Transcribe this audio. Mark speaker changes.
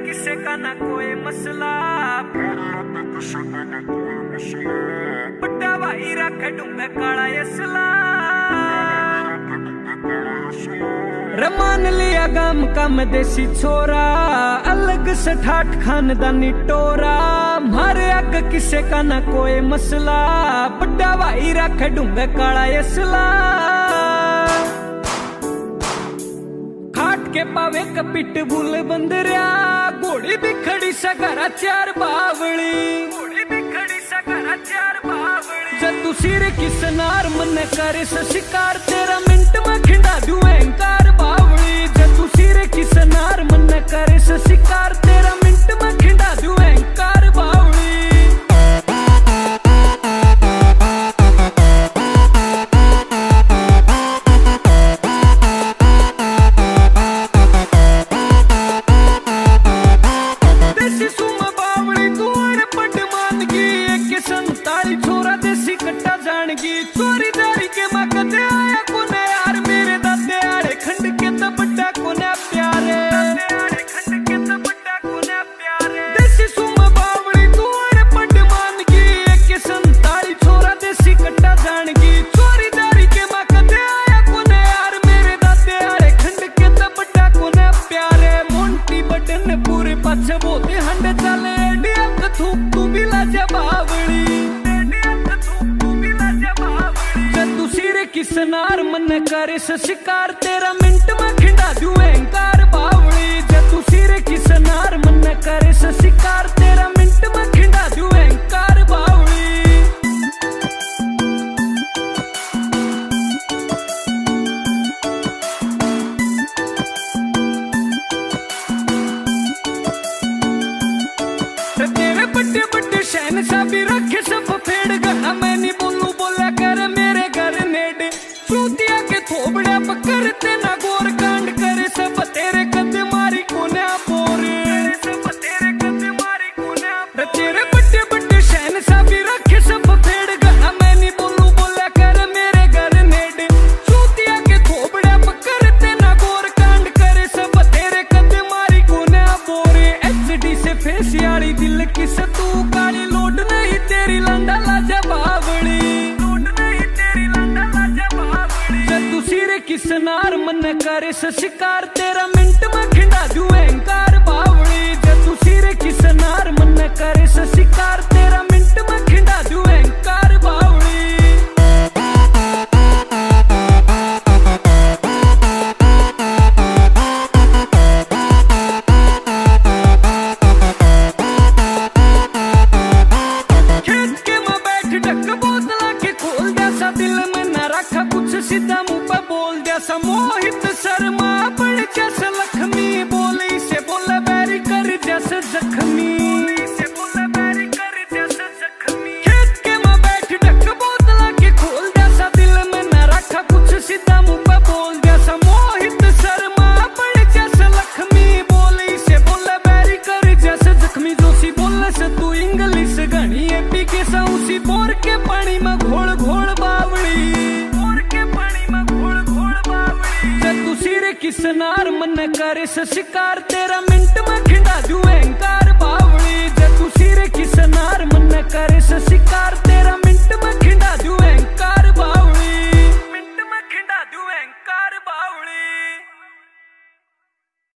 Speaker 1: किसे का ना कोई मसला, बड़ा भाई रख डूंगा काला यसला। रमान लिया गाम का मैं देसी छोरा, अलग से ठाठ खानदानी टोरा। मारे अग किसे का ना कोई मसला, बड़ा भाई रख डूंगा काला यसला। खाट के पावे कपिट भूल बंदरिया, घोड़ी भी खड़ी सगरा चार बावली, घोड़ी भी खड़ी सगरा चार बावली। जदू सिर की सनार मन करे शिकार, तेरा मिनट में खिंडा दूं अहंकार बावली। जदू सिर की सनार मन करे शिकार, तेरा मिनट में खिंडा दूं अहंकार बावली। चोरी दारी के मकते आया कोने यार, मेरे दादे आड़े खंड के तो बड्डा कोने प्यारे, खंड के तो बड्डा कोने प्यारे। देसी सुम बावड़ी तू अड़े पट मान की, एक संताली छोरा देसी कट्टा जान की। चोरी दारी के मकते आया कोने यार, मेरे दादे आड़े खंड के तो बड्डा कोने प्यारे। मोंटी बटन पूरे पाछे बोते हंड चले, डियक थूक तू भी लाजा बावड़ी, किसनार मन करे शिकार, तेरा मिनट में खिंडा दूं अहंकार बावली। जतू सिर किसनार मन करे शिकार, तेरा मिनट में खिंडा दूं अहंकार बावली। तेरे बड्डे बड्डे शहनशाह भी रखे सब फेड़ गना, मैं नहीं बोलू बोला कर मेरे घर नेड़े। चूतिया के थोबड़े पकड़ते ना गोर कांड करे, सब तेरे कद मारी कोने पोरे, सब तेरे कद मारी कोने। तेरे बड्डे बड्डे शहनशाह भी रखे सब फेड़ गना, मैं नहीं बोलू बोला कर मेरे घर नेड़े। चूतिया के थोबड़े पकड़ते ना गोर कांड करे, सब तेरे कद मारी कोने पोरे। एचडी से फेस यारी दिल की सतू काली, लोड नहीं तेरी लंडा लाजा बावली, किसनार मन करे शिकार, तेरा मिनट में खिंडा दूं अहंकार बावली। जतू सिर किसनार मन करे शिकार, तेरा मिनट में खिंडा दूं अहंकार बावली। खेत के में बैठ ढक बोतला के खोल जैसा, दिल में न रखा कुछ सीधा मुंह पे बोल जैसा। मोहित शर्मा पड़ जैसा लक्ष्मी, बोली से बोले बैरी कर जैसे जख्मी, से बोले बैरी कर जैसे जख्मी। खेत के में बैठ ढक बोतला के खोल जैसा, दिल में न रखा कुछ सीधा मुंह पे बोल जैसा। मोहित शर्मा पड़ जैसा लक्ष्मी, बोली से बोले बैरी कर जैसे जख्मी। जोशी बोले से तू इंग्लिश घनी एपी के सा, उसी बोर के पानी में घोल घोल बावड़ी, किसनार मन करे शिकार, तेरा मिनट में खिंडा दूं अहंकार बावली। जतू सिर किसनार मन करे शिकार, तेरा